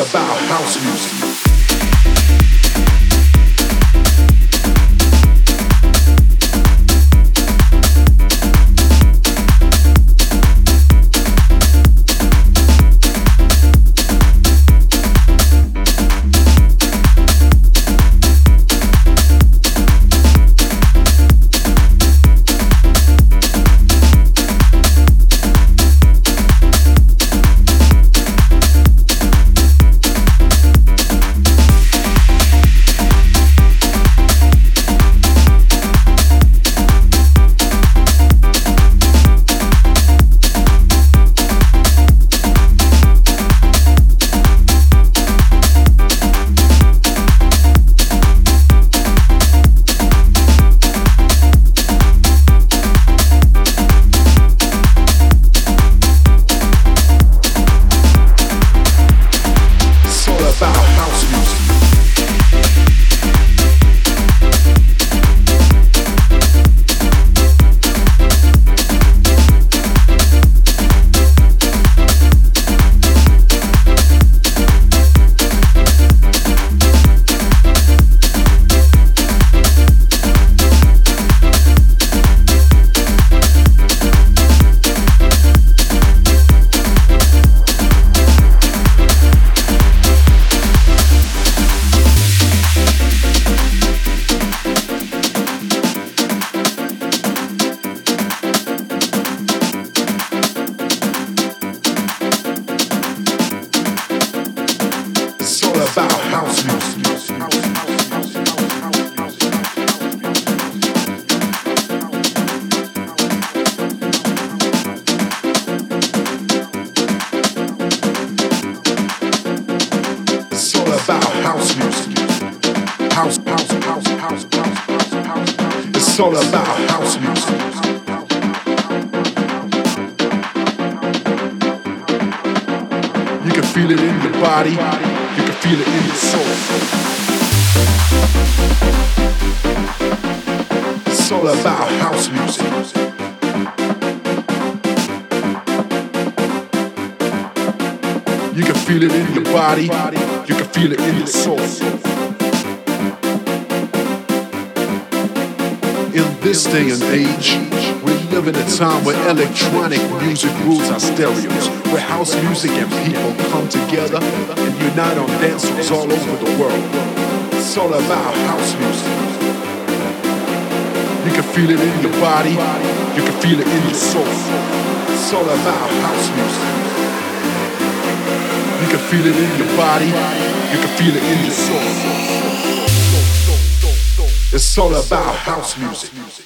about house music. About house music. It's all about house music. House. It's all about house music. You can feel it in your body. You can feel it in your soul. It's all about house music. You can feel it in your body. You can feel it in your soul. In this day and age, we live in a time where electronic music rules our stereos, where house music and people come together and unite on dance floors all over the world. It's all about house music. You can feel it in your body, you can feel it in your soul. It's all about house music. You can feel it in your body, you can feel it in your soul. It's all about house music.